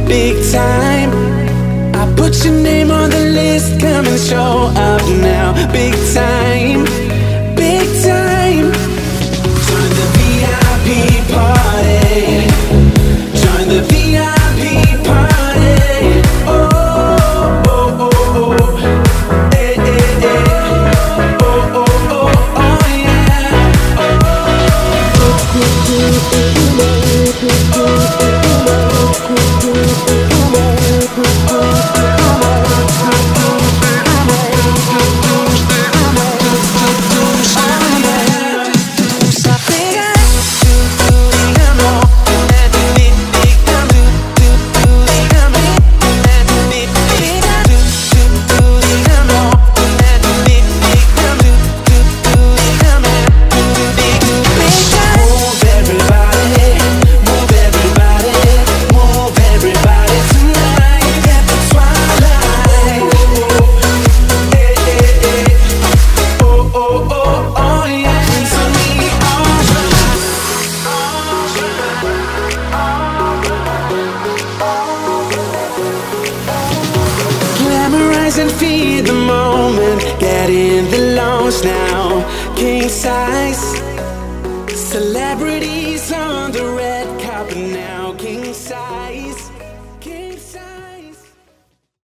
big time. I put your name on the list, come and show up now. Big time, big time. Join the VIP party. Join the VIP party. Oh, oh, oh, oh. Eh, eh, eh. Oh, oh, oh, oh, yeah. Oh. And feed the moment, get in the lounge now. King size, celebrities on the red.